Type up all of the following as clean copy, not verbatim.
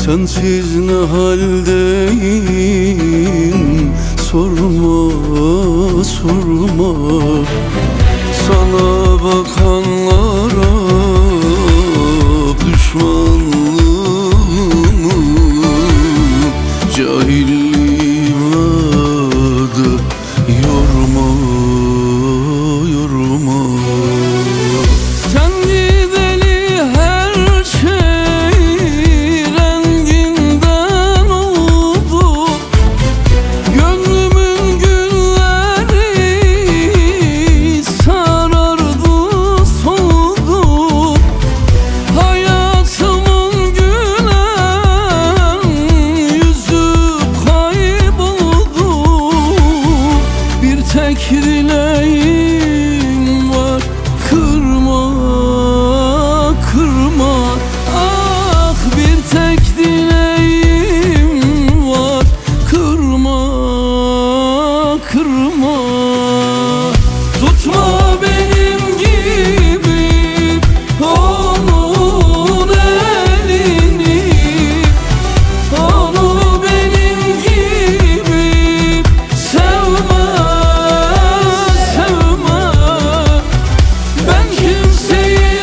Sensiz ne haldeyim sorma sorma. Sana bakanlara düşmanlığımı, cahilliğim adı yorma yorma. Sen gideli her şey renginden oldu. Gönlümün gülleri sarardı soldu. Hayatımın gülen yüzü kayboldu. Bir tek dileğim var, kırma kırma. Ah, bir tek dileğim var, kırma kırma. Tutma benim gibi onun elini, onu benim gibi sevme sevme. Ben kimseyi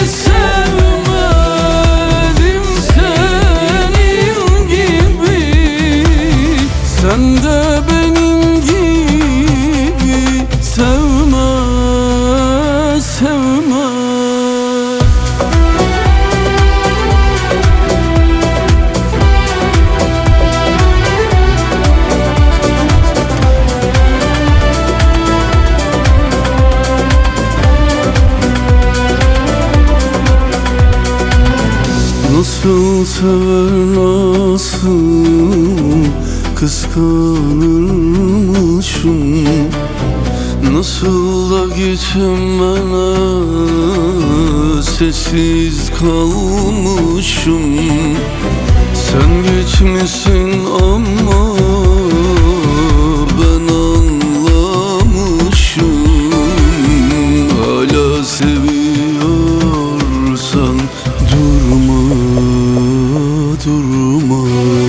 sevmedim senin gibi. Sen de benim gibi sevme sevme. Nasıl sever nasıl kıskanırmışım. Nasıl da gitmene sessiz kalmışım. Sen gitmişsin ama ben anlamışım. Hala seviyorsan durma durma.